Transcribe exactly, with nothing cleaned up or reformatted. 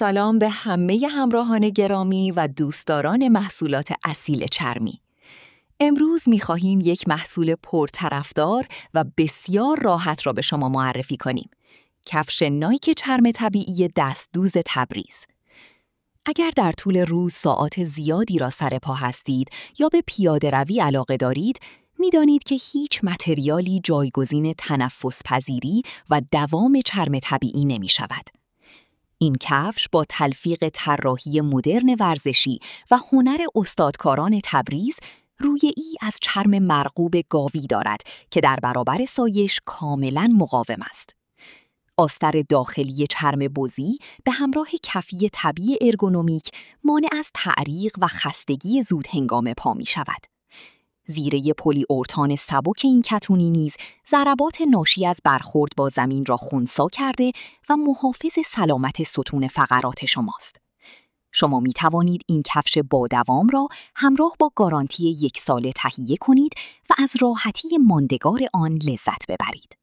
سلام به همه همراهان گرامی و دوستداران محصولات اصیل چرمی. امروز می‌خواهیم یک محصول پرطرفدار و بسیار راحت را به شما معرفی کنیم. کفش نایک چرم طبیعی دستدوز تبریز. اگر در طول روز ساعات زیادی را سر پا هستید یا به پیاده روی علاقه دارید، می‌دانید که هیچ متریالی جایگزین تنفس پذیری و دوام چرم طبیعی نمی‌شود. این کفش با تلفیق طراحی مدرن ورزشی و هنر استادکاران تبریز رویه‌ای از چرم مرغوب گاوی دارد که در برابر سایش کاملاً مقاوم است. آستر داخلی چرم بزی به همراه کفی طبیعی ارگونومیک مانع از تعریق و خستگی زود هنگام پا می شود. زیره پلی اورتان سبک این کتونی نیز ضربات ناشی از برخورد با زمین را خنثی کرده و محافظ سلامت ستون فقرات شماست. شما می توانید این کفش با دوام را همراه با گارانتی یک ساله تهیه کنید و از راحتی ماندگار آن لذت ببرید.